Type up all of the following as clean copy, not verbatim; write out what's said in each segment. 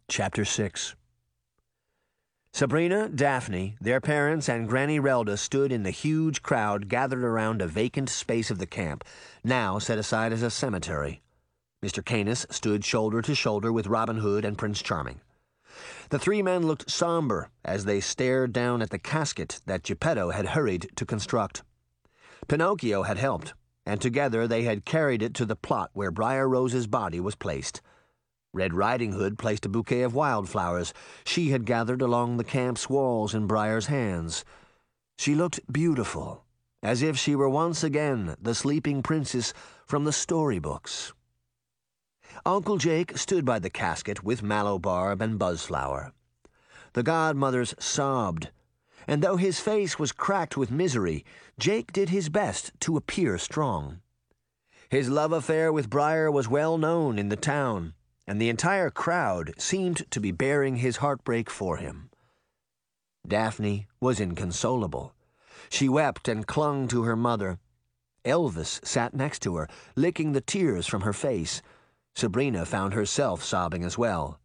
Chapter 6. Sabrina, Daphne, their parents, and Granny Relda stood in the huge crowd gathered around a vacant space of the camp, now set aside as a cemetery. Mr. Canis stood shoulder to shoulder with Robin Hood and Prince Charming. The three men looked somber as they stared down at the casket that Geppetto had hurried to construct. Pinocchio had helped, and together they had carried it to the plot where Briar Rose's body was placed. Red Riding Hood placed a bouquet of wildflowers she had gathered along the camp's walls in Briar's hands. She looked beautiful, as if she were once again the sleeping princess from the storybooks. Uncle Jake stood by the casket with Mallowbarb and Buzzflower. The godmothers sobbed, and though his face was cracked with misery, Jake did his best to appear strong. His love affair with Briar was well known in the town, and the entire crowd seemed to be bearing his heartbreak for him. Daphne was inconsolable. She wept and clung to her mother. Elvis sat next to her, licking the tears from her face. Sabrina found herself sobbing as well.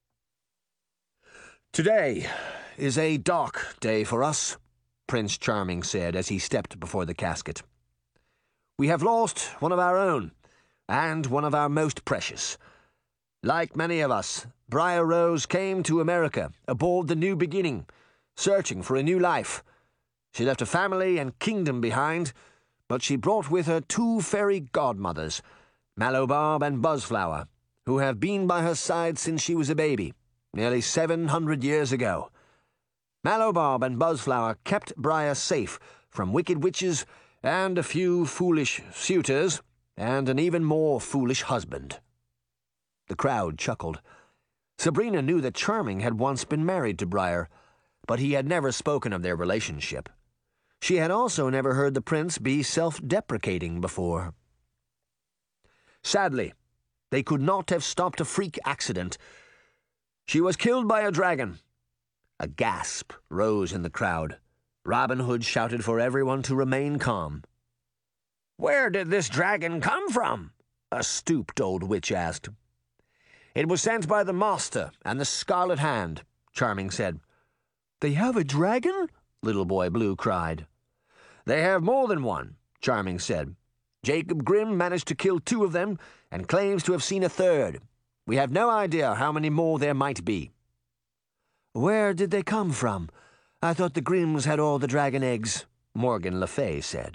"Today is a dark day for us," Prince Charming said as he stepped before the casket. "We have lost one of our own, and one of our most precious. Like many of us, Briar Rose came to America aboard the New Beginning, searching for a new life. She left a family and kingdom behind, but she brought with her two fairy godmothers, Mallowbarb and Buzzflower, who have been by her side since she was a baby, nearly 700 years ago. Mallowbarb and Buzzflower kept Briar safe from wicked witches and a few foolish suitors, and an even more foolish husband." The crowd chuckled. Sabrina knew that Charming had once been married to Briar, but he had never spoken of their relationship. She had also never heard the prince be self-deprecating before. Sadly, they could not have stopped a freak accident. She was killed by a dragon. A gasp rose in the crowd. Robin Hood shouted for everyone to remain calm. "Where did this dragon come from?" a stooped old witch asked. "It was sent by the Master and the Scarlet Hand," Charming said. "They have a dragon?" Little Boy Blue cried. "They have more than one," Charming said. "Jacob Grimm managed to kill 2 of them and claims to have seen a 3rd. We have no idea how many more there might be." "Where did they come from? I thought the Grimms had all the dragon eggs," Morgan Le Fay said.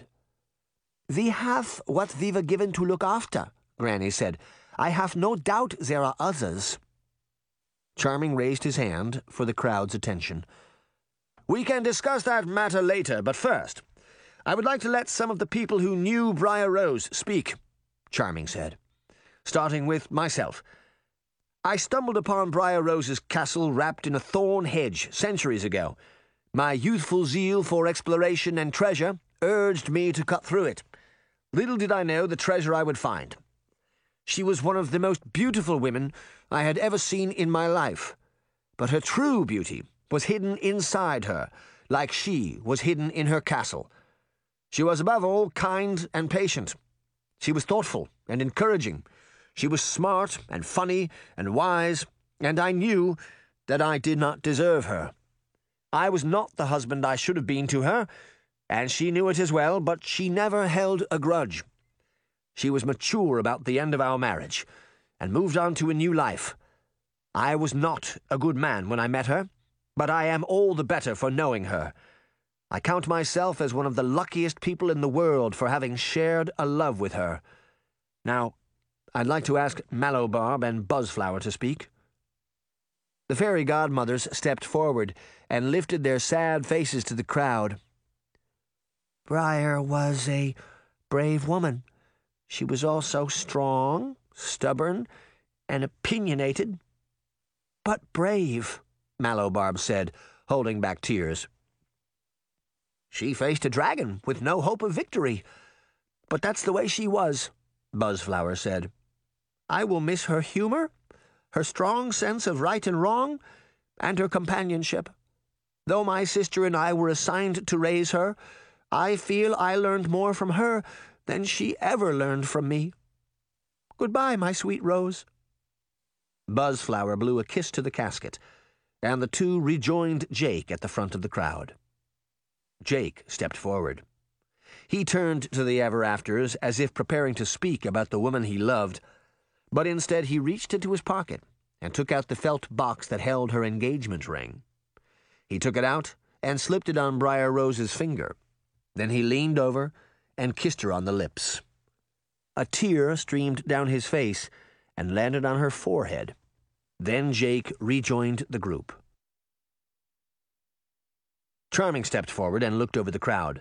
"We have what we were given to look after," Granny said. "I have no doubt there are others." Charming raised his hand for the crowd's attention. "We can discuss that matter later, but first, I would like to let some of the people who knew Briar Rose speak," Charming said, "starting with myself. I stumbled upon Briar Rose's castle wrapped in a thorn hedge centuries ago. My youthful zeal for exploration and treasure urged me to cut through it. Little did I know the treasure I would find. She was one of the most beautiful women I had ever seen in my life, but her true beauty was hidden inside her, like she was hidden in her castle. She was above all kind and patient. She was thoughtful and encouraging. She was smart and funny and wise, and I knew that I did not deserve her. I was not the husband I should have been to her, and she knew it as well, but she never held a grudge. She was mature about the end of our marriage, and moved on to a new life. I was not a good man when I met her, but I am all the better for knowing her. I count myself as one of the luckiest people in the world for having shared a love with her. Now, I'd like to ask Mallowbarb and Buzzflower to speak." The fairy godmothers stepped forward and lifted their sad faces to the crowd. "Briar was a brave woman. She was also strong, stubborn, and opinionated. But brave," Mallowbarb said, holding back tears. "She faced a dragon with no hope of victory, but that's the way she was," Buzzflower said. "I will miss her humor, her strong sense of right and wrong, and her companionship. Though my sister and I were assigned to raise her, I feel I learned more from her than she ever learned from me. Goodbye, my sweet Rose." Buzzflower blew a kiss to the casket, and the two rejoined Jake at the front of the crowd. Jake stepped forward. He turned to the ever-afters as if preparing to speak about the woman he loved, but instead he reached into his pocket and took out the felt box that held her engagement ring. He took it out and slipped it on Briar Rose's finger. Then he leaned over and kissed her on the lips. A tear streamed down his face and landed on her forehead. Then Jake rejoined the group. Charming stepped forward and looked over the crowd.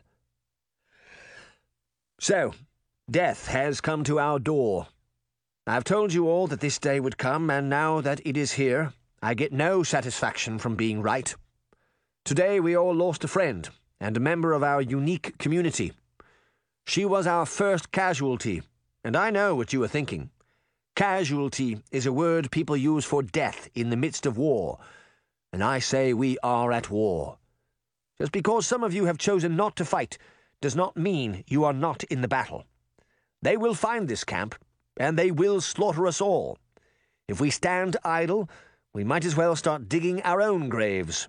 "So, death has come to our door. I've told you all that this day would come, and now that it is here, I get no satisfaction from being right. Today we all lost a friend and a member of our unique community. She was our first casualty, and I know what you are thinking. Casualty is a word people use for death in the midst of war, and I say we are at war. Just because some of you have chosen not to fight does not mean you are not in the battle. They will find this camp, and they will slaughter us all. If we stand idle, we might as well start digging our own graves."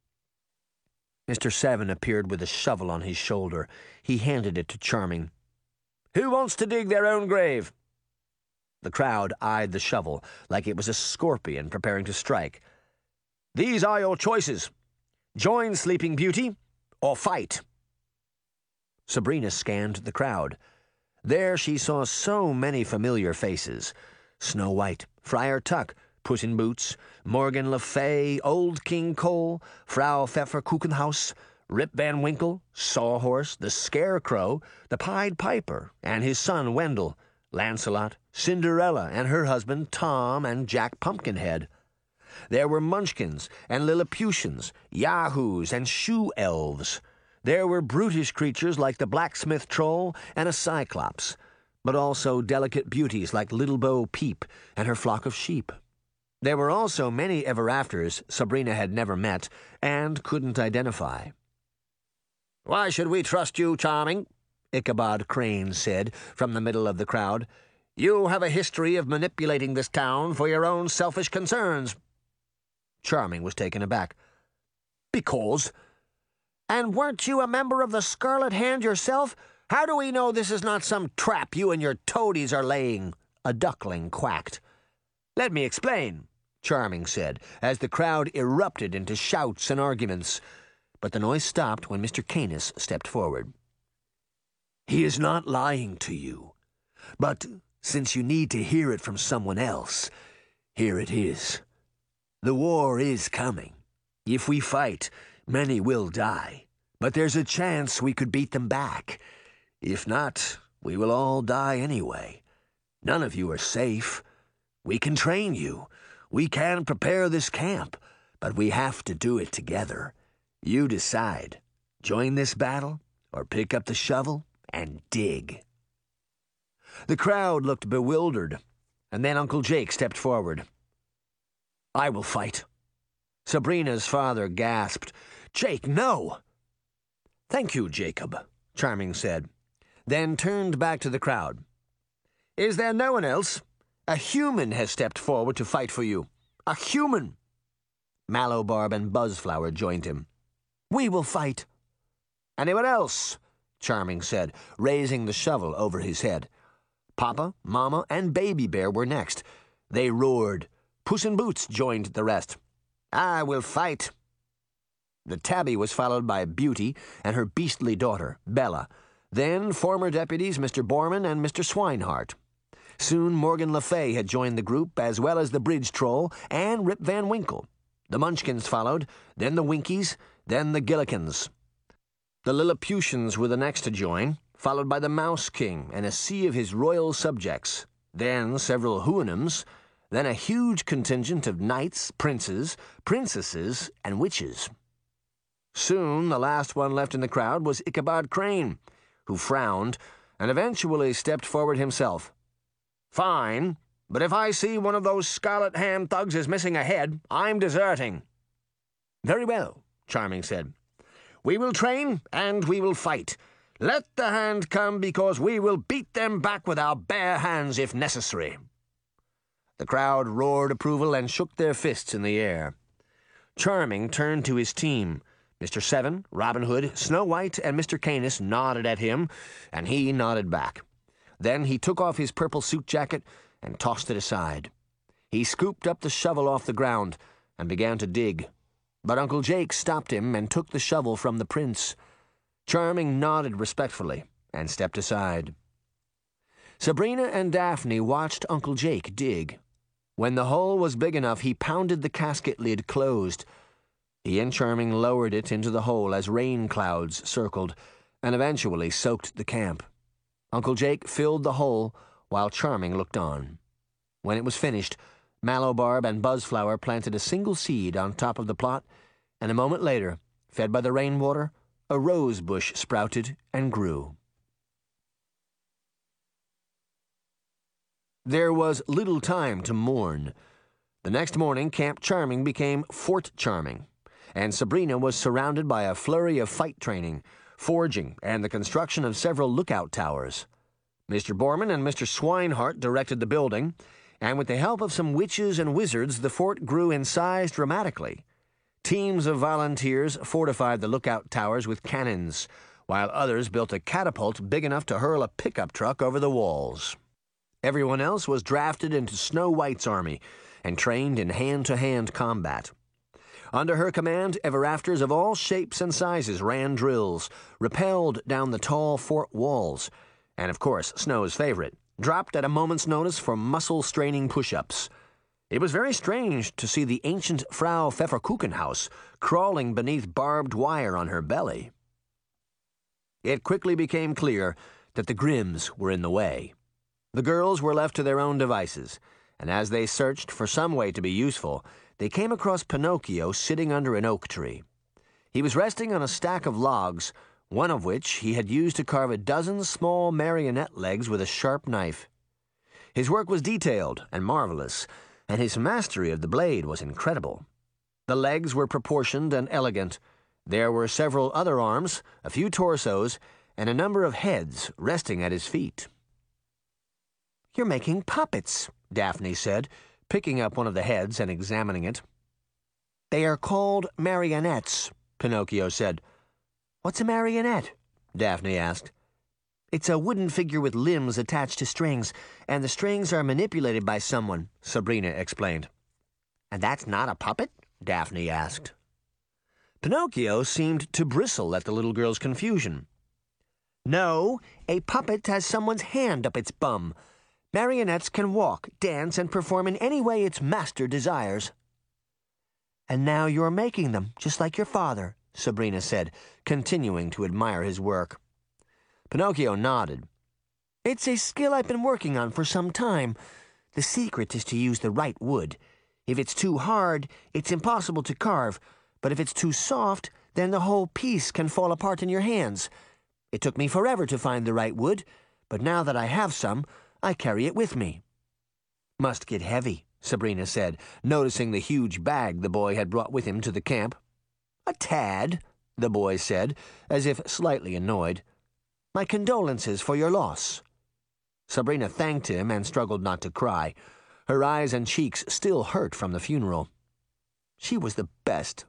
Mr. Seven appeared with a shovel on his shoulder. He handed it to Charming. "Who wants to dig their own grave?" The crowd eyed the shovel like it was a scorpion preparing to strike. "These are your choices. Join Sleeping Beauty or fight." Sabrina scanned the crowd. There she saw so many familiar faces. Snow White, Friar Tuck, Puss in Boots, Morgan Le Fay, Old King Cole, Frau Pfefferkuchenhaus, Rip Van Winkle, Sawhorse, the Scarecrow, the Pied Piper, and his son Wendell, Lancelot, Cinderella and her husband Tom, and Jack Pumpkinhead. There were Munchkins and Lilliputians, Yahoos and Shoe Elves. There were brutish creatures like the blacksmith troll and a cyclops, but also delicate beauties like Little Bo Peep and her flock of sheep. There were also many ever-afters Sabrina had never met and couldn't identify. "Why should we trust you, Charming?" Ichabod Crane said from the middle of the crowd. "You have a history of manipulating this town for your own selfish concerns." Charming was taken aback. "Because? And weren't you a member of the Scarlet Hand yourself? How do we know this is not some trap you and your toadies are laying?" A duckling quacked. "Let me explain," Charming said, as the crowd erupted into shouts and arguments. But the noise stopped when Mr. Canis stepped forward. "He is not lying to you. But since you need to hear it from someone else, here it is. The war is coming. If we fight, many will die. But there's a chance we could beat them back. If not, we will all die anyway. None of you are safe. We can train you. We can prepare this camp. But we have to do it together. You decide. Join this battle, or pick up the shovel and dig." The crowd looked bewildered, and then Uncle Jake stepped forward. "I will fight." Sabrina's father gasped. "Jake, no!" "Thank you, Jacob," Charming said, then turned back to the crowd. "Is there no one else? A human has stepped forward to fight for you. A human!" Mallowbarb and Buzzflower joined him. "We will fight." "Anyone else?" Charming said, raising the shovel over his head. Papa, Mama, and Baby Bear were next. They roared. Puss in Boots joined the rest. "I will fight." The tabby was followed by Beauty and her beastly daughter, Bella. Then former deputies Mr. Borman and Mr. Swinehart. Soon Morgan Le Fay had joined the group, as well as the Bridge Troll and Rip Van Winkle. The Munchkins followed, then the Winkies, then the Gillikins. The Lilliputians were the next to join, followed by the Mouse King and a sea of his royal subjects, then several Houyhnhnms, then a huge contingent of knights, princes, princesses, and witches. Soon the last one left in the crowd was Ichabod Crane, who frowned and eventually stepped forward himself. "Fine, but if I see one of those Scarlet Hand thugs is missing a head, I'm deserting." "Very well," Charming said. "We will train and we will fight. Let the hand come, because we will beat them back with our bare hands if necessary." The crowd roared approval and shook their fists in the air. Charming turned to his team. Mr. Seven, Robin Hood, Snow White, and Mr. Canis nodded at him, and he nodded back. Then he took off his purple suit jacket and tossed it aside. He scooped up the shovel off the ground and began to dig. But Uncle Jake stopped him and took the shovel from the prince. Charming nodded respectfully and stepped aside. Sabrina and Daphne watched Uncle Jake dig. When the hole was big enough, he pounded the casket lid closed. He and Charming lowered it into the hole as rain clouds circled and eventually soaked the camp. Uncle Jake filled the hole while Charming looked on. When it was finished, Mallowbarb and Buzzflower planted a single seed on top of the plot, and a moment later, fed by the rainwater, a rose bush sprouted and grew. There was little time to mourn. The next morning, Camp Charming became Fort Charming, and Sabrina was surrounded by a flurry of fight training, forging, and the construction of several lookout towers. Mr. Borman and Mr. Swinehart directed the building, and with the help of some witches and wizards, the fort grew in size dramatically. Teams of volunteers fortified the lookout towers with cannons, while others built a catapult big enough to hurl a pickup truck over the walls. Everyone else was drafted into Snow White's army and trained in hand-to-hand combat. Under her command, ever-afters of all shapes and sizes ran drills, rappelled down the tall fort walls, and, of course, Snow's favorite, dropped at a moment's notice for muscle-straining push-ups. It was very strange to see the ancient Frau Pfefferkuchenhaus crawling beneath barbed wire on her belly. It quickly became clear that the Grimms were in the way. The girls were left to their own devices, and as they searched for some way to be useful, they came across Pinocchio sitting under an oak tree. He was resting on a stack of logs, one of which he had used to carve a dozen small marionette legs with a sharp knife. His work was detailed and marvelous, and his mastery of the blade was incredible. The legs were proportioned and elegant. There were several other arms, a few torsos, and a number of heads resting at his feet. "You're making puppets," Daphne said, picking up one of the heads and examining it. "They are called marionettes," Pinocchio said. "What's a marionette?" Daphne asked. "It's a wooden figure with limbs attached to strings, and the strings are manipulated by someone," Sabrina explained. "And that's not a puppet?" Daphne asked. Pinocchio seemed to bristle at the little girl's confusion. "No, a puppet has someone's hand up its bum. Marionettes can walk, dance, and perform in any way its master desires." "And now you're making them, just like your father," Sabrina said, continuing to admire his work. Pinocchio nodded. "It's a skill I've been working on for some time. The secret is to use the right wood. If it's too hard, it's impossible to carve, but if it's too soft, then the whole piece can fall apart in your hands. It took me forever to find the right wood, but now that I have some, I carry it with me." "Must get heavy," Sabrina said, noticing the huge bag the boy had brought with him to the camp. "A tad," the boy said, as if slightly annoyed. "My condolences for your loss." Sabrina thanked him and struggled not to cry. Her eyes and cheeks still hurt from the funeral. She was the best.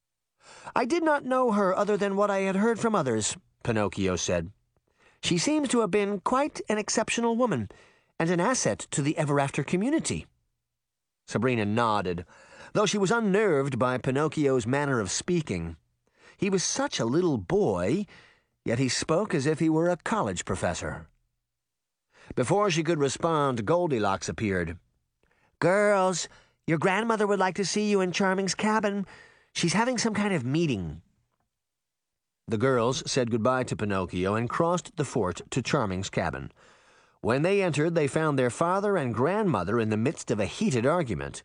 "I did not know her other than what I had heard from others," Pinocchio said. "She seems to have been quite an exceptional woman, and an asset to the Ever-After community." Sabrina nodded, though she was unnerved by Pinocchio's manner of speaking. He was such a little boy, yet he spoke as if he were a college professor. Before she could respond, Goldilocks appeared. "Girls, your grandmother would like to see you in Charming's cabin. She's having some kind of meeting." The girls said goodbye to Pinocchio and crossed the fort to Charming's cabin. When they entered, they found their father and grandmother in the midst of a heated argument.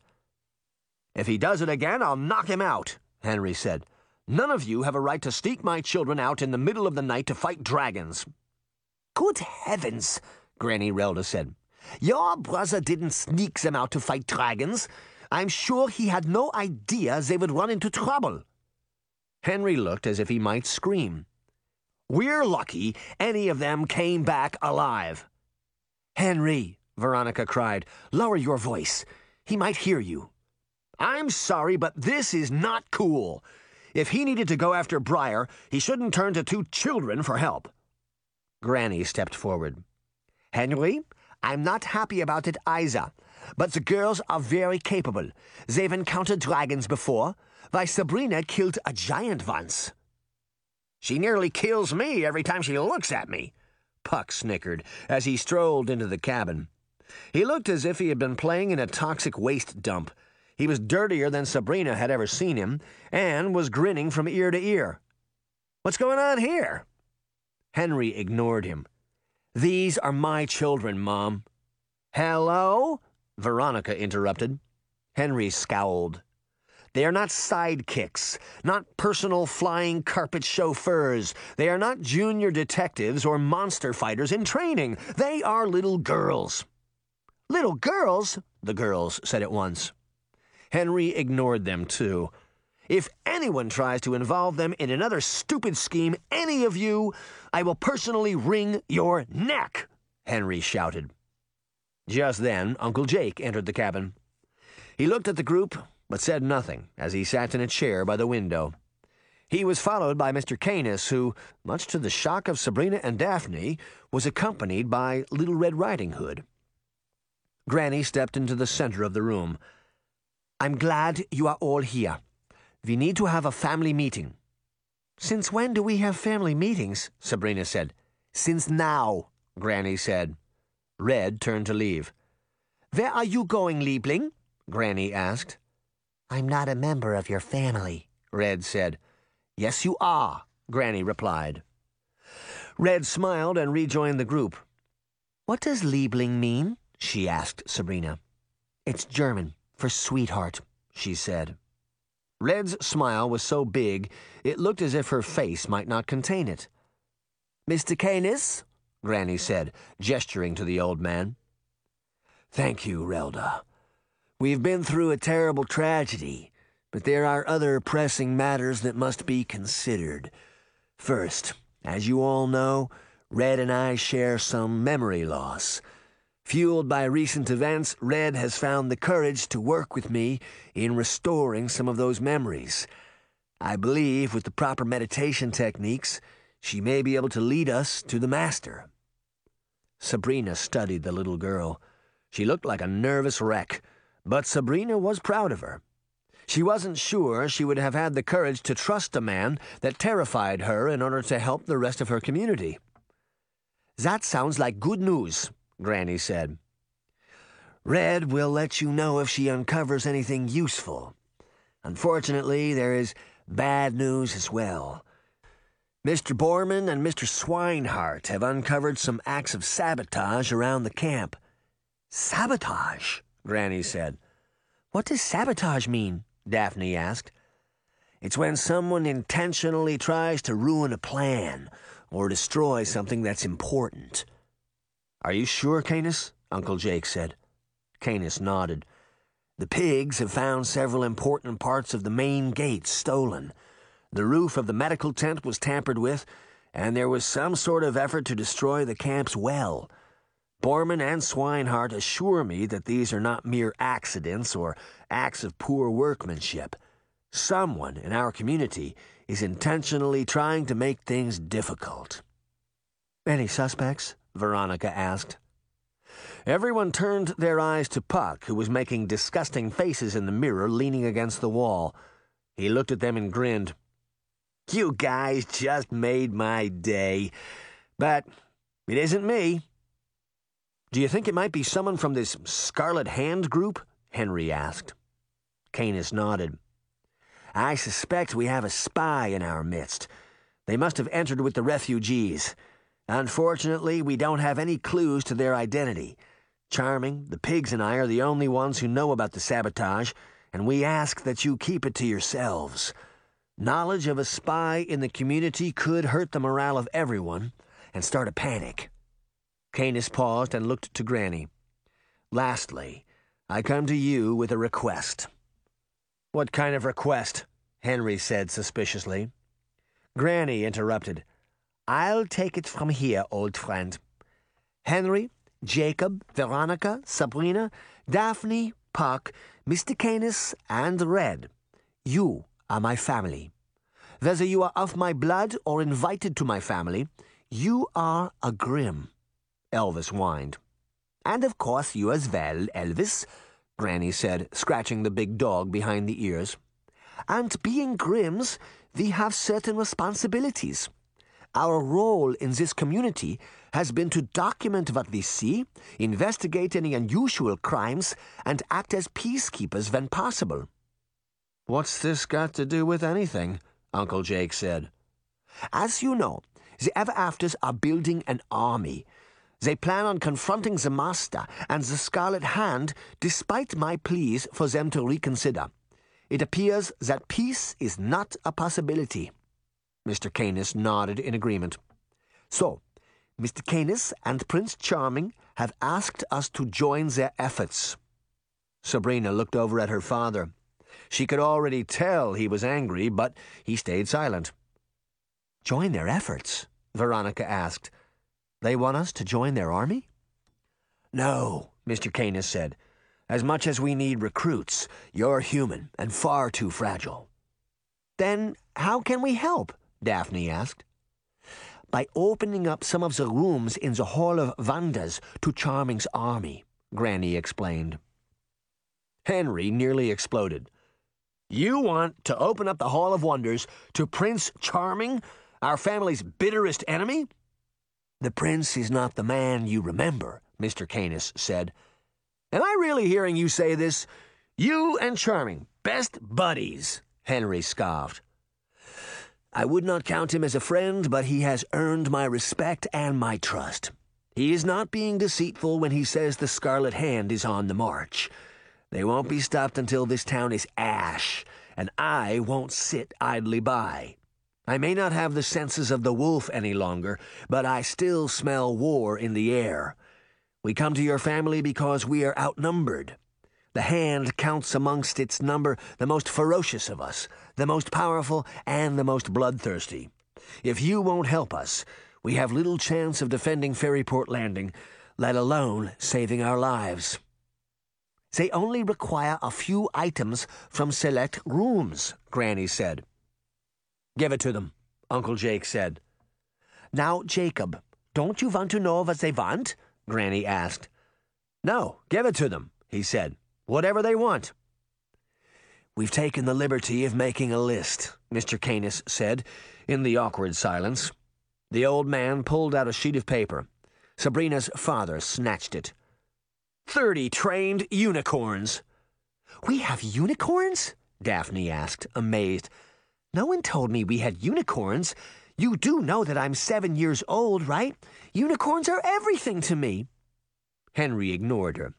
"If he does it again, I'll knock him out," Henry said. "None of you have a right to sneak my children out in the middle of the night to fight dragons." "Good heavens," Granny Relda said. "Your brother didn't sneak them out to fight dragons. I'm sure he had no idea they would run into trouble." Henry looked as if he might scream. "We're lucky any of them came back alive." "Henry," Veronica cried. "Lower your voice. He might hear you." "I'm sorry, but this is not cool. If he needed to go after Briar, he shouldn't turn to two children for help." Granny stepped forward. "Henry, I'm not happy about it either, but the girls are very capable. They've encountered dragons before. Why, Sabrina killed a giant once." "She nearly kills me every time she looks at me," Puck snickered as he strolled into the cabin. He looked as if he had been playing in a toxic waste dump. He was dirtier than Sabrina had ever seen him, and was grinning from ear to ear. "What's going on here?" Henry ignored him. "These are my children, Mom." "Hello?" Veronica interrupted. Henry scowled. "They are not sidekicks, not personal flying carpet chauffeurs. They are not junior detectives or monster fighters in training. They are little girls." "Little girls?" the girls said at once. Henry ignored them, too. "If anyone tries to involve them in another stupid scheme, any of you, I will personally wring your neck," Henry shouted. Just then, Uncle Jake entered the cabin. He looked at the group, but said nothing as he sat in a chair by the window. He was followed by Mr. Canis, who, much to the shock of Sabrina and Daphne, was accompanied by Little Red Riding Hood. Granny stepped into the center of the room. "I'm glad you are all here. We need to have a family meeting." "Since when do we have family meetings?" Sabrina said. "Since now," Granny said. Red turned to leave. "Where are you going, Liebling?" Granny asked. "I'm not a member of your family," Red said. "Yes, you are," Granny replied. Red smiled and rejoined the group. "What does Liebling mean?" she asked Sabrina. "It's German for sweetheart," she said. Red's smile was so big, it looked as if her face might not contain it. "Mr. Canis?" Granny said, gesturing to the old man. "Thank you, Relda. We've been through a terrible tragedy, but there are other pressing matters that must be considered. First, as you all know, Red and I share some memory loss. Fueled by recent events, Red has found the courage to work with me in restoring some of those memories. I believe with the proper meditation techniques, she may be able to lead us to the Master." Sabrina studied the little girl. She looked like a nervous wreck, but Sabrina was proud of her. She wasn't sure she would have had the courage to trust a man that terrified her in order to help the rest of her community. "That sounds like good news," Granny said. "Red will let you know if she uncovers anything useful. Unfortunately, there is bad news as well. Mr. Borman and Mr. Swinehart have uncovered some acts of sabotage around the camp." "Sabotage?" Granny said. "What does sabotage mean?" Daphne asked. "It's when someone intentionally tries to ruin a plan or destroy something that's important." "Are you sure, Canis?" Uncle Jake said. Canis nodded. "The pigs have found several important parts of the main gate stolen. The roof of the medical tent was tampered with, and there was some sort of effort to destroy the camp's well. Borman and Swinehart assure me that these are not mere accidents or acts of poor workmanship. Someone in our community is intentionally trying to make things difficult." "Any suspects?" Veronica asked. Everyone turned their eyes to Puck, who was making disgusting faces in the mirror leaning against the wall. He looked at them and grinned. "You guys just made my day. But it isn't me." "Do you think it might be someone from this Scarlet Hand group?" Henry asked. Canis nodded. "I suspect we have a spy in our midst. They must have entered with the refugees. Unfortunately, we don't have any clues to their identity. Charming, the pigs and I are the only ones who know about the sabotage, and we ask that you keep it to yourselves. Knowledge of a spy in the community could hurt the morale of everyone and start a panic." Canis paused and looked to Granny. "Lastly, I come to you with a request." "What kind of request?" Henry said suspiciously. Granny interrupted. "I'll take it from here, old friend. Henry, Jacob, Veronica, Sabrina, Daphne, Puck, Mr. Canis, and Red. You are my family. Whether you are of my blood or invited to my family, you are a Grimm, Elvis whined. And of course you as well, Elvis, Granny said, scratching the big dog behind the ears. And being Grimms, we have certain responsibilities. Our role in this community has been to document what we see, investigate any unusual crimes, and act as peacekeepers when possible. What's this got to do with anything? Uncle Jake said. As you know, the Ever-Afters are building an army. They plan on confronting the Master and the Scarlet Hand despite my pleas for them to reconsider. It appears that peace is not a possibility. Mr. Canis nodded in agreement. So, Mr. Canis and Prince Charming have asked us to join their efforts. Sabrina looked over at her father. She could already tell he was angry, but he stayed silent. Join their efforts? Veronica asked. They want us to join their army? No, Mr. Canis said. As much as we need recruits, you're human and far too fragile. Then how can we help? Daphne asked. By opening up some of the rooms in the Hall of Wonders to Charming's army, Granny explained. Henry nearly exploded. You want to open up the Hall of Wonders to Prince Charming, our family's bitterest enemy? The prince is not the man you remember, Mr. Canis said. Am I really hearing you say this? You and Charming, best buddies, Henry scoffed. I would not count him as a friend, but he has earned my respect and my trust. He is not being deceitful when he says the Scarlet Hand is on the march. They won't be stopped until this town is ash, and I won't sit idly by. I may not have the senses of the wolf any longer, but I still smell war in the air. We come to your family because we are outnumbered. The Hand counts amongst its number the most ferocious of us, the most powerful and the most bloodthirsty. If you won't help us, we have little chance of defending Ferryport Landing, let alone saving our lives. They only require a few items from select rooms, Granny said. Give it to them, Uncle Jake said. Now, Jacob, don't you want to know what they want? Granny asked. No, give it to them, he said. Whatever they want. We've taken the liberty of making a list, Mr. Canis said, in the awkward silence. The old man pulled out a sheet of paper. Sabrina's father snatched it. 30 trained unicorns. We have unicorns? Daphne asked, amazed. No one told me we had unicorns. You do know that I'm 7 years old, right? Unicorns are everything to me. Henry ignored her.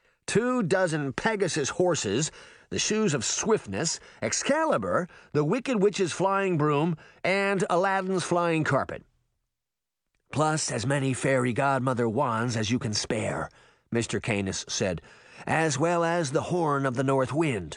24 Pegasus horses, the shoes of swiftness, Excalibur, the Wicked Witch's flying broom, and Aladdin's flying carpet. Plus as many fairy godmother wands as you can spare, Mr. Canis said, as well as the horn of the north wind.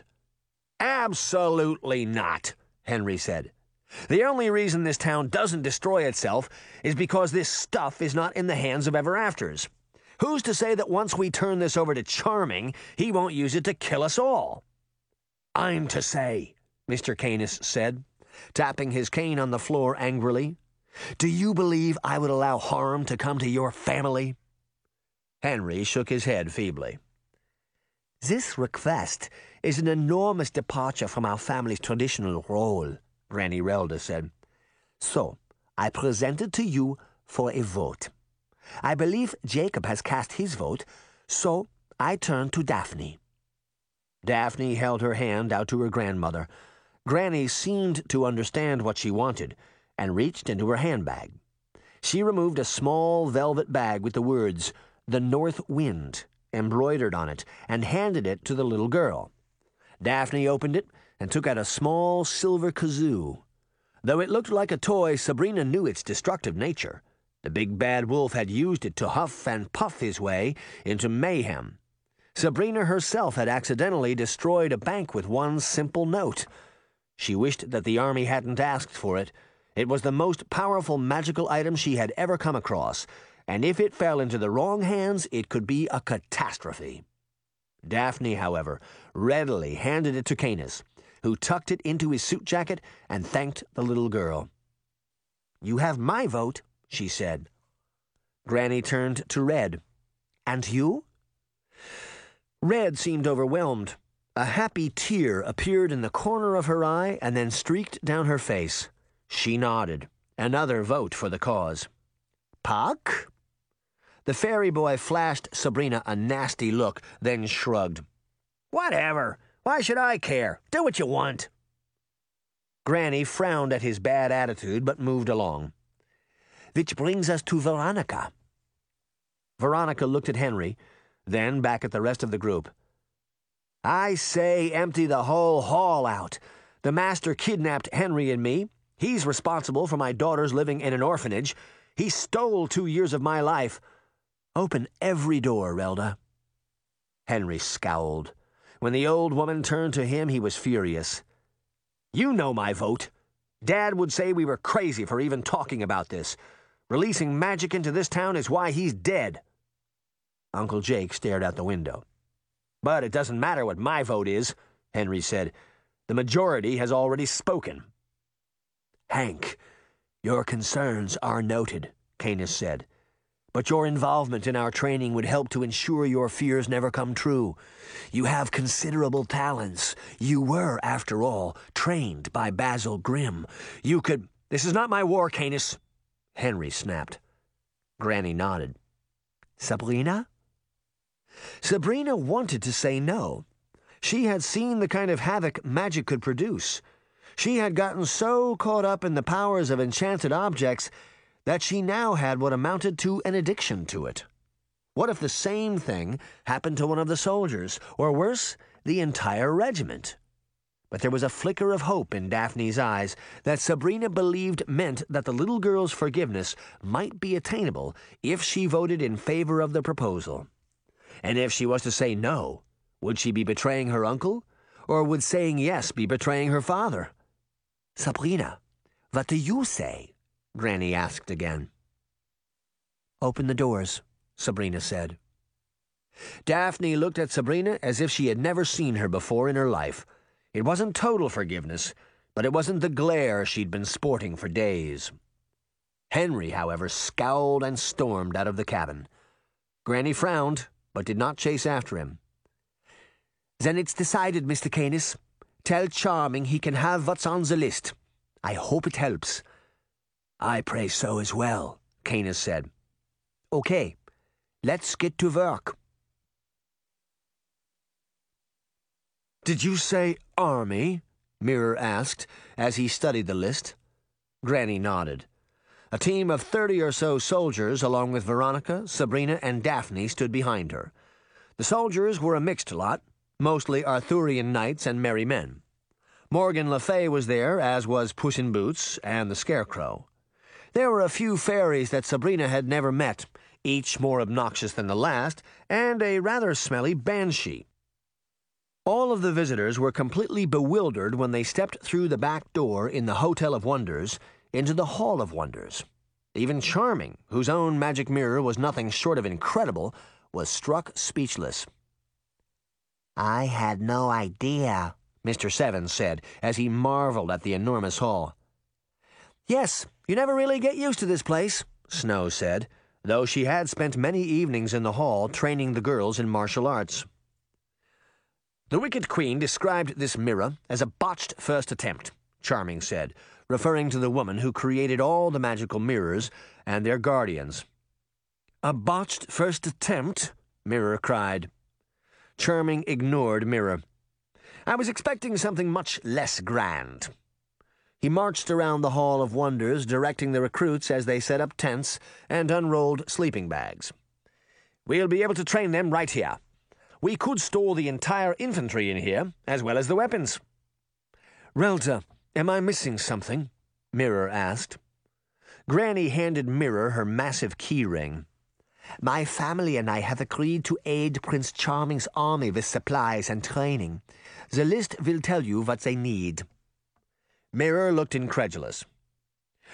Absolutely not, Henry said. The only reason this town doesn't destroy itself is because this stuff is not in the hands of Ever-Afters. Who's to say that once we turn this over to Charming, he won't use it to kill us all? I'm to say, Mr. Canis said, tapping his cane on the floor angrily. Do you believe I would allow harm to come to your family? Henry shook his head feebly. This request is an enormous departure from our family's traditional role, Granny Relda said. So, I present it to you for a vote. I believe Jacob has cast his vote, so I turn to Daphne. Daphne held her hand out to her grandmother. Granny seemed to understand what she wanted, and reached into her handbag. She removed a small velvet bag with the words, "The North Wind," embroidered on it, and handed it to the little girl. Daphne opened it and took out a small silver kazoo. Though it looked like a toy, Sabrina knew its destructive nature. The big bad wolf had used it to huff and puff his way into mayhem. Sabrina herself had accidentally destroyed a bank with one simple note. She wished that the army hadn't asked for it. It was the most powerful magical item she had ever come across, and if it fell into the wrong hands, it could be a catastrophe. Daphne, however, readily handed it to Canis, who tucked it into his suit jacket and thanked the little girl. "You have my vote," she said. Granny turned to Red. "And you?" Red seemed overwhelmed. A happy tear appeared in the corner of her eye and then streaked down her face. She nodded. Another vote for the cause. "Puck?" The fairy boy flashed Sabrina a nasty look, then shrugged. "Whatever. Why should I care? Do what you want." Granny frowned at his bad attitude, but moved along. "Which brings us to Veronica." Veronica looked at Henry, then back at the rest of the group. "I say empty the whole hall out. The master kidnapped Henry and me. He's responsible for my daughters living in an orphanage. He stole 2 years of my life. Open every door, Relda." Henry scowled. When the old woman turned to him, he was furious. "You know my vote. Dad would say we were crazy for even talking about this. Releasing magic into this town is why he's dead." Uncle Jake stared out the window. "But it doesn't matter what my vote is," Henry said. "The majority has already spoken." "Hank, your concerns are noted," Canis said. "But your involvement in our training would help to ensure your fears never come true. You have considerable talents. You were, after all, trained by Basil Grimm. You could—" "This is not my war, Canis," Henry snapped. Granny nodded. "Sabrina?" Sabrina wanted to say no. She had seen the kind of havoc magic could produce. She had gotten so caught up in the powers of enchanted objects that she now had what amounted to an addiction to it. What if the same thing happened to one of the soldiers, or worse, the entire regiment? But there was a flicker of hope in Daphne's eyes that Sabrina believed meant that the little girl's forgiveness might be attainable if she voted in favor of the proposal. And if she was to say no, would she be betraying her uncle, or would saying yes be betraying her father? "Sabrina, what do you say?" Granny asked again. "Open the doors," Sabrina said. Daphne looked at Sabrina as if she had never seen her before in her life. It wasn't total forgiveness, but it wasn't the glare she'd been sporting for days. Henry, however, scowled and stormed out of the cabin. Granny frowned, but did not chase after him. "Then it's decided, Mr. Canis. Tell Charming he can have what's on the list. I hope it helps." "I pray so as well," Canis said. "Okay, let's get to work." "Did you say army?" Mirror asked as he studied the list. Granny nodded. A team of 30 or so soldiers, along with Veronica, Sabrina, and Daphne, stood behind her. The soldiers were a mixed lot, mostly Arthurian knights and merry men. Morgan Le Fay was there, as was Puss in Boots and the Scarecrow. There were a few fairies that Sabrina had never met, each more obnoxious than the last, and a rather smelly banshee. All of the visitors were completely bewildered when they stepped through the back door in the Hotel of Wonders into the Hall of Wonders. Even Charming, whose own magic mirror was nothing short of incredible, was struck speechless. "I had no idea," Mr. Seven said as he marveled at the enormous hall. "Yes, you never really get used to this place," Snow said, though she had spent many evenings in the hall training the girls in martial arts. "The Wicked Queen described this mirror as a botched first attempt," Charming said, referring to the woman who created all the magical mirrors and their guardians. "A botched first attempt?" Mirror cried. Charming ignored Mirror. "I was expecting something much less grand." He marched around the Hall of Wonders, directing the recruits as they set up tents and unrolled sleeping bags. "We'll be able to train them right here. We could store the entire infantry in here, as well as the weapons." "Relda, am I missing something?" Mirror asked. Granny handed Mirror her massive key ring. "My family and I have agreed to aid Prince Charming's army with supplies and training. The list will tell you what they need." Mirror looked incredulous.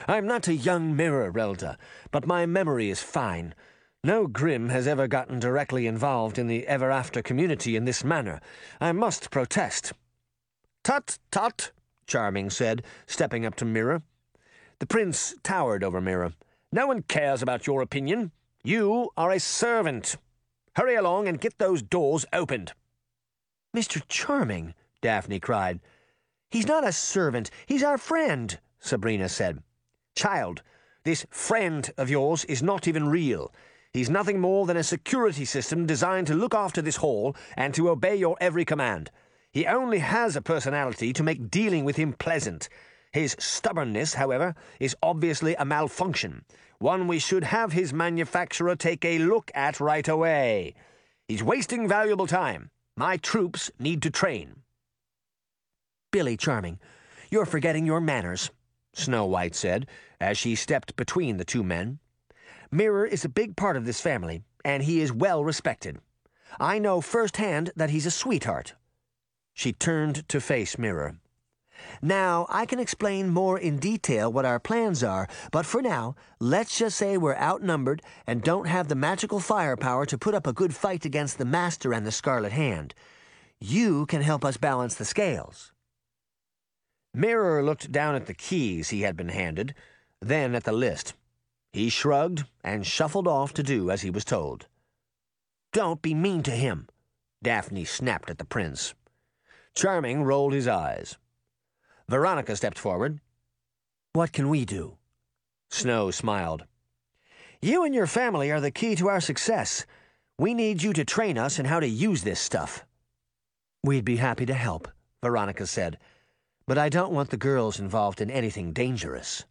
I'm not a young mirror, Relda, but my memory is fine. No Grimm has ever gotten directly involved in the ever-after community in this manner. I must protest. Tut, tut, Charming said, stepping up to Mirror. The prince towered over Mirror. No one cares about your opinion. You are a servant. Hurry along and get those doors opened. Mr. Charming, Daphne cried. He's not a servant. He's our friend, Sabrina said. Child, this friend of yours is not even real. He's nothing more than a security system designed to look after this hall and to obey your every command. He only has a personality to make dealing with him pleasant. His stubbornness, however, is obviously a malfunction, one we should have his manufacturer take a look at right away. He's wasting valuable time. My troops need to train. Billy Charming, you're forgetting your manners, Snow White said, as she stepped between the two men. Mirror is a big part of this family, and he is well respected. I know firsthand that he's a sweetheart. She turned to face Mirror. Now, I can explain more in detail what our plans are, but for now, let's just say we're outnumbered and don't have the magical firepower to put up a good fight against the Master and the Scarlet Hand. You can help us balance the scales. Mirror looked down at the keys he had been handed, then at the list. He shrugged and shuffled off to do as he was told. Don't be mean to him, Daphne snapped at the prince. Charming rolled his eyes. Veronica stepped forward. What can we do? Snow smiled. You and your family are the key to our success. We need you to train us in how to use this stuff. We'd be happy to help, Veronica said, but I don't want the girls involved in anything dangerous.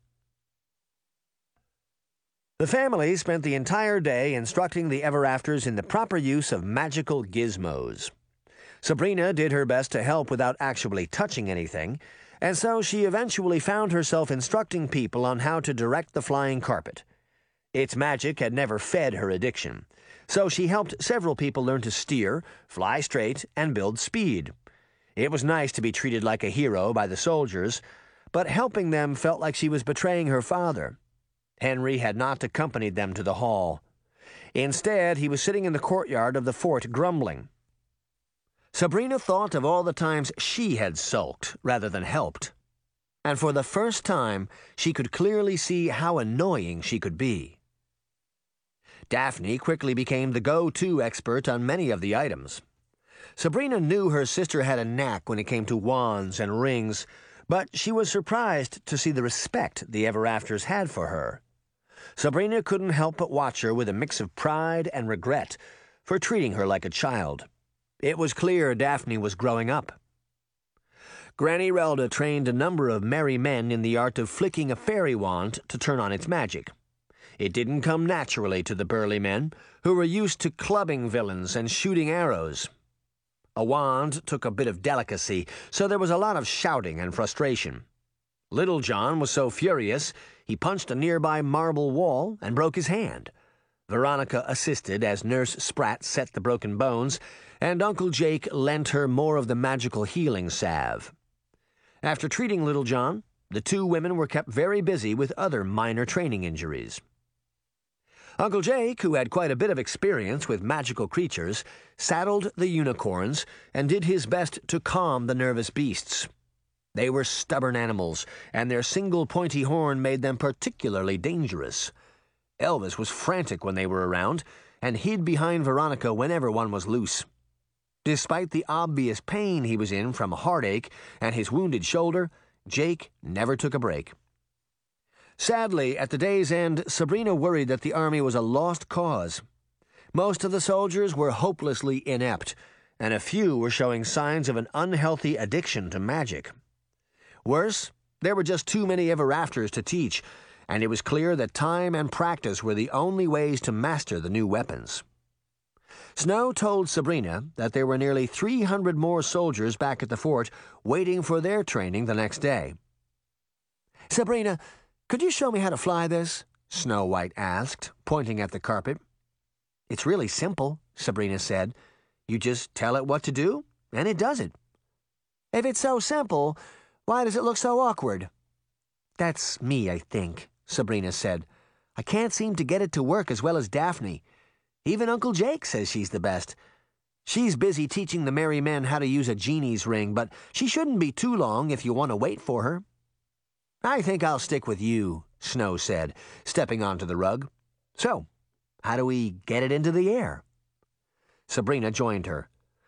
The family spent the entire day instructing the Ever-Afters in the proper use of magical gizmos. Sabrina did her best to help without actually touching anything, and so she eventually found herself instructing people on how to direct the flying carpet. Its magic had never fed her addiction, so she helped several people learn to steer, fly straight, and build speed. It was nice to be treated like a hero by the soldiers, but helping them felt like she was betraying her father. Henry had not accompanied them to the hall. Instead, he was sitting in the courtyard of the fort grumbling. Sabrina thought of all the times she had sulked rather than helped, and for the first time she could clearly see how annoying she could be. Daphne quickly became the go-to expert on many of the items. Sabrina knew her sister had a knack when it came to wands and rings, but she was surprised to see the respect the Ever-Afters had for her. Sabrina couldn't help but watch her with a mix of pride and regret for treating her like a child. It was clear Daphne was growing up. Granny Relda trained a number of merry men in the art of flicking a fairy wand to turn on its magic. It didn't come naturally to the burly men, who were used to clubbing villains and shooting arrows. A wand took a bit of delicacy, so there was a lot of shouting and frustration. Little John was so furious, he punched a nearby marble wall and broke his hand. Veronica assisted as Nurse Sprat set the broken bones, and Uncle Jake lent her more of the magical healing salve. After treating Little John, the two women were kept very busy with other minor training injuries. Uncle Jake, who had quite a bit of experience with magical creatures, saddled the unicorns and did his best to calm the nervous beasts. They were stubborn animals, and their single pointy horn made them particularly dangerous. Elvis was frantic when they were around, and hid behind Veronica whenever one was loose. Despite the obvious pain he was in from a heartache and his wounded shoulder, Jake never took a break. Sadly, at the day's end, Sabrina worried that the army was a lost cause. Most of the soldiers were hopelessly inept, and a few were showing signs of an unhealthy addiction to magic. Worse, there were just too many Ever-Afters to teach, and it was clear that time and practice were the only ways to master the new weapons. Snow told Sabrina that there were nearly 300 more soldiers back at the fort waiting for their training the next day. "Sabrina, could you show me how to fly this?" Snow White asked, pointing at the carpet. "It's really simple," Sabrina said. "You just tell it what to do, and it does it." "If it's so simple, why does it look so awkward?" "That's me, I think," Sabrina said. "I can't seem to get it to work as well as Daphne. Even Uncle Jake says she's the best. She's busy teaching the merry men how to use a genie's ring, but she shouldn't be too long if you want to wait for her." "I think I'll stick with you," Snow said, stepping onto the rug. "So, how do we get it into the air?" Sabrina joined her.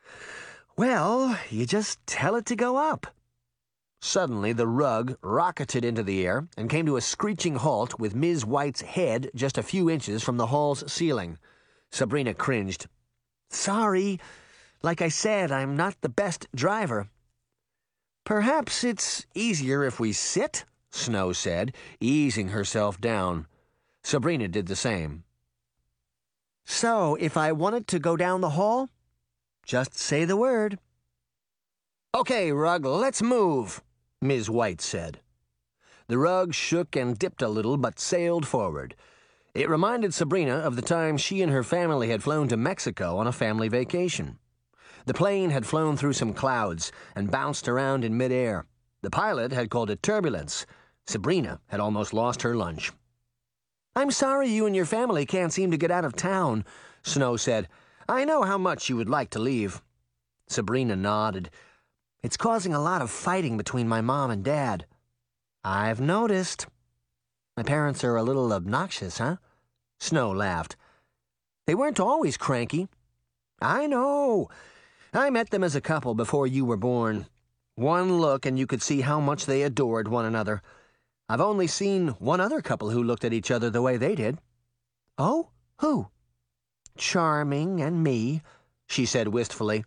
"Well, you just tell it to go up." Suddenly, the rug rocketed into the air and came to a screeching halt with Ms. White's head just a few inches from the hall's ceiling. Sabrina cringed. "Sorry. Like I said, I'm not the best driver." "Perhaps it's easier if we sit," Snow said, easing herself down. Sabrina did the same. "So, if I wanted to go down the hall, just say the word." "Okay, rug, let's move," Ms. White said. The rug shook and dipped a little, but sailed forward. It reminded Sabrina of the time she and her family had flown to Mexico on a family vacation. The plane had flown through some clouds and bounced around in midair. The pilot had called it turbulence. Sabrina had almost lost her lunch. "I'm sorry you and your family can't seem to get out of town," Snow said. "I know how much you would like to leave." Sabrina nodded. "It's causing a lot of fighting between my mom and Dad." "I've noticed. My parents are a little obnoxious, huh?" Snow laughed. "They weren't always cranky." "I know. I met them as a couple before you were born. One look and you could see how much they adored one another. I've only seen one other couple who looked at each other the way they did." "Oh? Who?" "Charming and me," she said wistfully.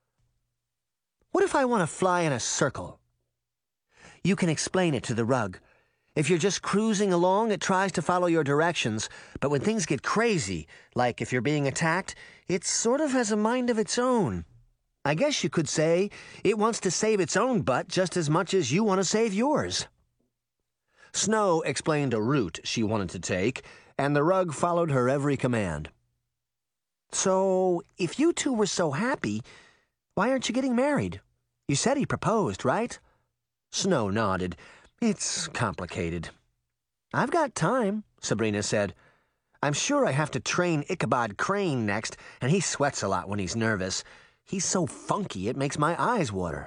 "What if I want to fly in a circle?" "You can explain it to the rug. If you're just cruising along, it tries to follow your directions, but when things get crazy, like if you're being attacked, it sort of has a mind of its own. I guess you could say it wants to save its own butt just as much as you want to save yours." Snow explained a route she wanted to take, and the rug followed her every command. "So, if you two were so happy, why aren't you getting married? You said he proposed, right?" Snow nodded. "It's complicated." "I've got time," Sabrina said. "I'm sure I have to train Ichabod Crane next, and he sweats a lot when he's nervous. He's so funky it makes my eyes water."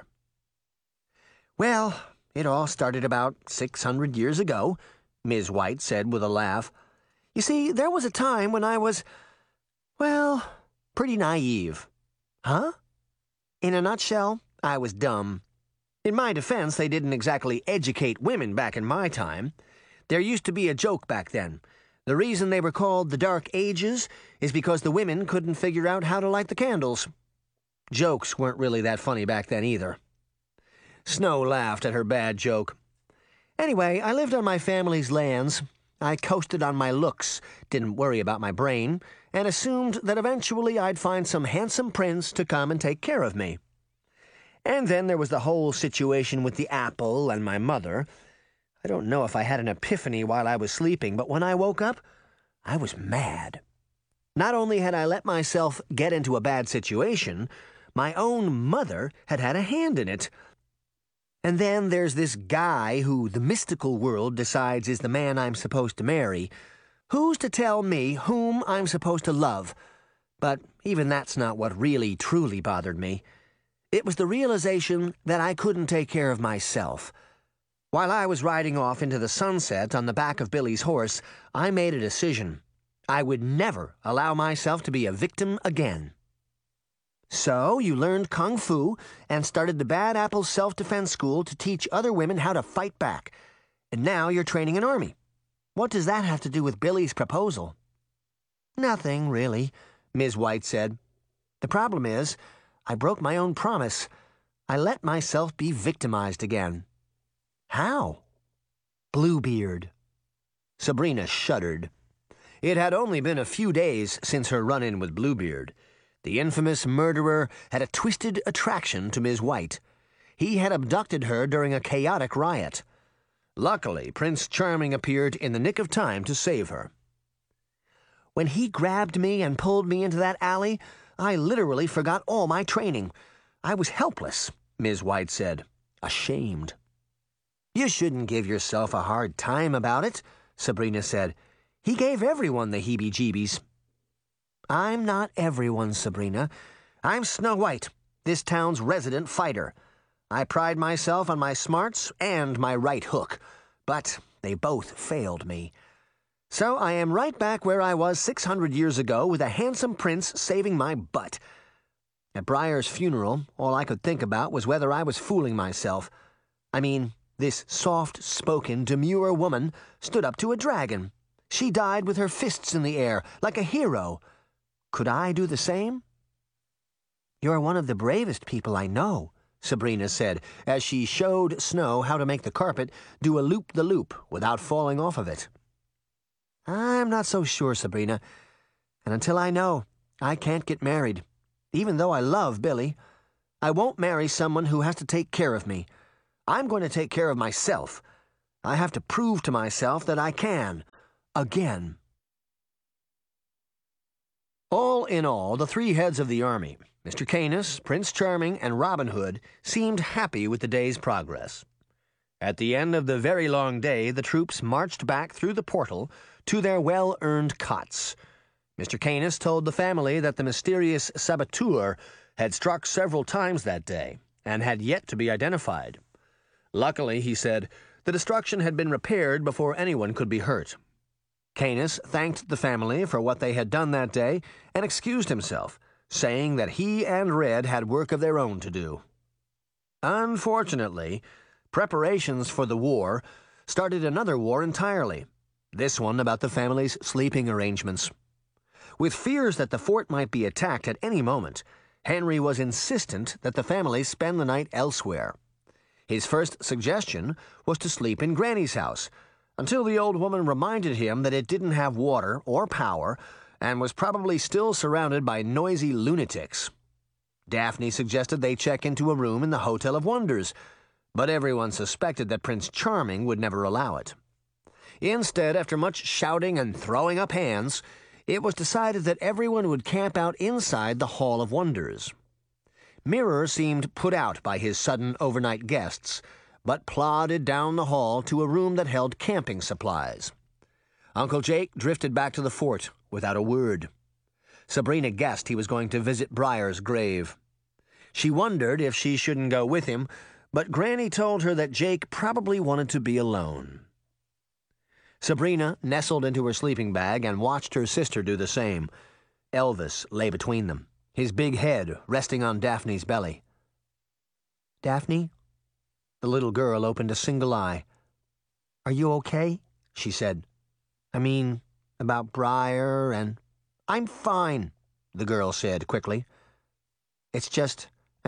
"Well, it all started about 600 years ago," Ms. White said with a laugh. "You see, there was a time when I was, well, pretty naive." "Huh?" "In a nutshell, I was dumb. In my defense, they didn't exactly educate women back in my time. There used to be a joke back then. The reason they were called the Dark Ages is because the women couldn't figure out how to light the candles. Jokes weren't really that funny back then either." Snow laughed at her bad joke. "Anyway, I lived on my family's lands. I coasted on my looks, didn't worry about my brain, and assumed that eventually I'd find some handsome prince to come and take care of me. And then there was the whole situation with the apple and my mother. I don't know if I had an epiphany while I was sleeping, but when I woke up, I was mad. Not only had I let myself get into a bad situation, my own mother had had a hand in it. And then there's this guy who the mystical world decides is the man I'm supposed to marry. Who's to tell me whom I'm supposed to love? But even that's not what really, truly bothered me. It was the realization that I couldn't take care of myself. While I was riding off into the sunset on the back of Billy's horse, I made a decision. I would never allow myself to be a victim again. So you learned Kung Fu and started the Bad Apple Self-Defense School to teach other women how to fight back. And now you're training an army. What does that have to do with Billy's proposal?" "Nothing, really," Ms. White said. "The problem is, I broke my own promise. I let myself be victimized again." "How?" "Bluebeard." Sabrina shuddered. It had only been a few days since her run-in with Bluebeard. The infamous murderer had a twisted attraction to Ms. White. He had abducted her during a chaotic riot. Luckily, Prince Charming appeared in the nick of time to save her. "When he grabbed me and pulled me into that alley, I literally forgot all my training. I was helpless," Ms. White said, ashamed. "You shouldn't give yourself a hard time about it," Sabrina said. "He gave everyone the heebie-jeebies." "I'm not everyone, Sabrina. I'm Snow White, this town's resident fighter. I pride myself on my smarts and my right hook, but they both failed me. So I am right back where I was 600 years ago with a handsome prince saving my butt. At Briar's funeral, all I could think about was whether I was fooling myself. I mean, this soft-spoken, demure woman stood up to a dragon. She died with her fists in the air, like a hero. Could I do the same?" "You're one of the bravest people I know," Sabrina said, as she showed Snow how to make the carpet do a loop-the-loop without falling off of it. "I'm not so sure, Sabrina. And until I know, I can't get married, even though I love Billy. I won't marry someone who has to take care of me. I'm going to take care of myself. I have to prove to myself that I can. Again." All in all, the three heads of the army, Mr. Canis, Prince Charming, and Robin Hood, seemed happy with the day's progress. At the end of the very long day, the troops marched back through the portal to their well-earned cots. Mr. Canis told the family that the mysterious saboteur had struck several times that day and had yet to be identified. Luckily, he said, the destruction had been repaired before anyone could be hurt. Canis thanked the family for what they had done that day and excused himself, saying that he and Red had work of their own to do. Unfortunately, preparations for the war started another war entirely, this one about the family's sleeping arrangements. With fears that the fort might be attacked at any moment, Henry was insistent that the family spend the night elsewhere. His first suggestion was to sleep in Granny's house, until the old woman reminded him that it didn't have water or power and was probably still surrounded by noisy lunatics. Daphne suggested they check into a room in the Hotel of Wonders, but everyone suspected that Prince Charming would never allow it. Instead, after much shouting and throwing up hands, it was decided that everyone would camp out inside the Hall of Wonders. Mirror seemed put out by his sudden overnight guests, but plodded down the hall to a room that held camping supplies. Uncle Jake drifted back to the fort without a word. Sabrina guessed he was going to visit Briar's grave. She wondered if she shouldn't go with him, but Granny told her that Jake probably wanted to be alone. Sabrina nestled into her sleeping bag and watched her sister do the same. Elvis lay between them, his big head resting on Daphne's belly. "Daphne?" The little girl opened a single eye. "Are you okay?" she said. "I mean, about Briar and—" "I'm fine," the girl said quickly. "It's just,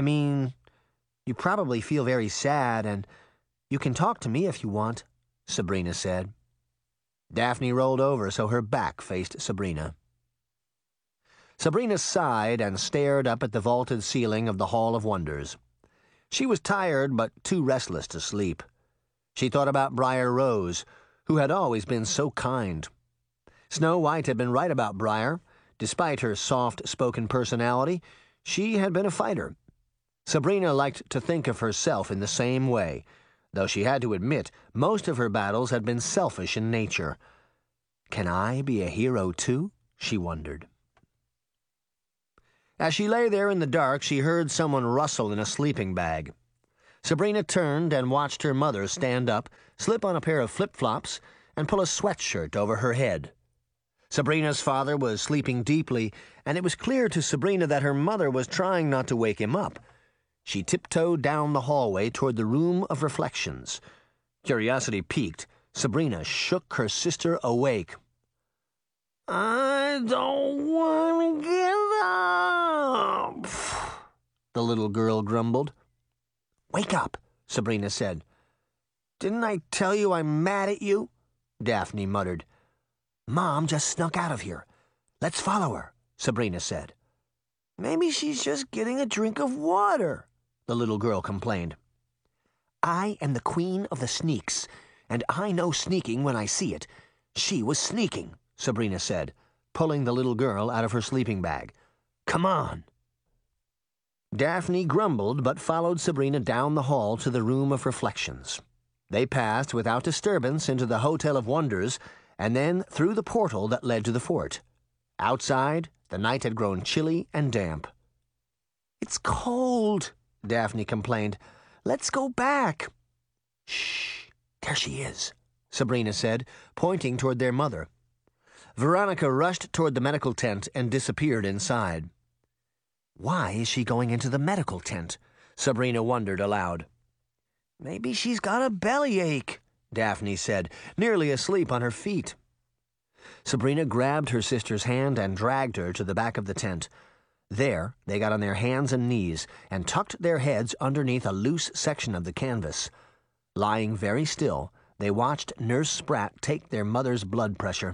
you probably feel very sad, and you can talk to me if you want," Sabrina said. Daphne rolled over so her back faced Sabrina. Sabrina sighed and stared up at the vaulted ceiling of the Hall of Wonders. She was tired but too restless to sleep. She thought about Briar Rose, who had always been so kind. Snow White had been right about Briar. Despite her soft-spoken personality, she had been a fighter. Sabrina liked to think of herself in the same way, though she had to admit most of her battles had been selfish in nature. Can I be a hero too? She wondered. As she lay there in the dark, she heard someone rustle in a sleeping bag. Sabrina turned and watched her mother stand up, slip on a pair of flip-flops, and pull a sweatshirt over her head. Sabrina's father was sleeping deeply, and it was clear to Sabrina that her mother was trying not to wake him up. She tiptoed down the hallway toward the Room of Reflections. Curiosity piqued, Sabrina shook her sister awake. "I don't want to get up," the little girl grumbled. "Wake up," Sabrina said. "Didn't I tell you I'm mad at you?" Daphne muttered. "Mom just snuck out of here. Let's follow her," Sabrina said. "Maybe she's just getting a drink of water," the little girl complained. "I am the queen of the sneaks, and I know sneaking when I see it. She was sneaking," Sabrina said, pulling the little girl out of her sleeping bag. "Come on." Daphne grumbled but followed Sabrina down the hall to the Room of Reflections. They passed without disturbance into the Hotel of Wonders and then through the portal that led to the fort. Outside, the night had grown chilly and damp. "It's cold," Daphne complained. "Let's go back." "Shh, there she is," Sabrina said, pointing toward their mother. Veronica rushed toward the medical tent and disappeared inside. "Why is she going into the medical tent?" Sabrina wondered aloud. "Maybe she's got a bellyache," Daphne said, nearly asleep on her feet. Sabrina grabbed her sister's hand and dragged her to the back of the tent. There, they got on their hands and knees and tucked their heads underneath a loose section of the canvas. Lying very still, they watched Nurse Spratt take their mother's blood pressure.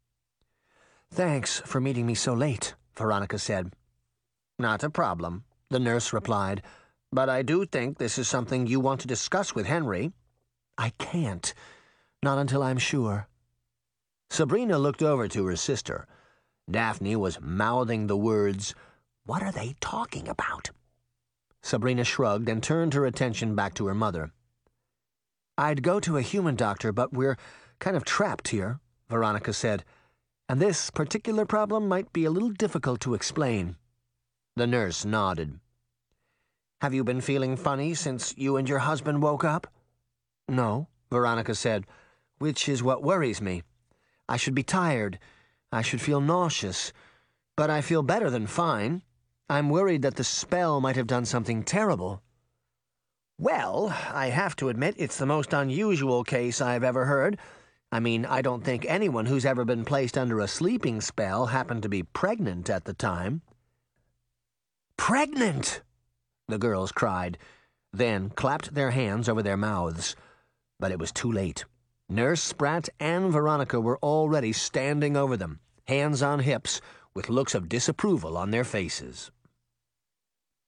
"Thanks for meeting me so late," Veronica said. "Not a problem," the nurse replied. "But I do think this is something you want to discuss with Henry." "I can't. Not until I'm sure." Sabrina looked over to her sister. Daphne was mouthing the words, "What are they talking about?" Sabrina shrugged and turned her attention back to her mother. "I'd go to a human doctor, but we're kind of trapped here," Veronica said. "And this particular problem might be a little difficult to explain." The nurse nodded. "Have you been feeling funny since you and your husband woke up?" "No," Veronica said, "which is what worries me. I should be tired. I should feel nauseous. But I feel better than fine. I'm worried that the spell might have done something terrible." "Well, I have to admit it's the most unusual case I've ever heard. I mean, I don't think anyone who's ever been placed under a sleeping spell happened to be pregnant at the time." "Pregnant!" the girls cried, then clapped their hands over their mouths. But it was too late. Nurse Spratt and Veronica were already standing over them, hands on hips, with looks of disapproval on their faces.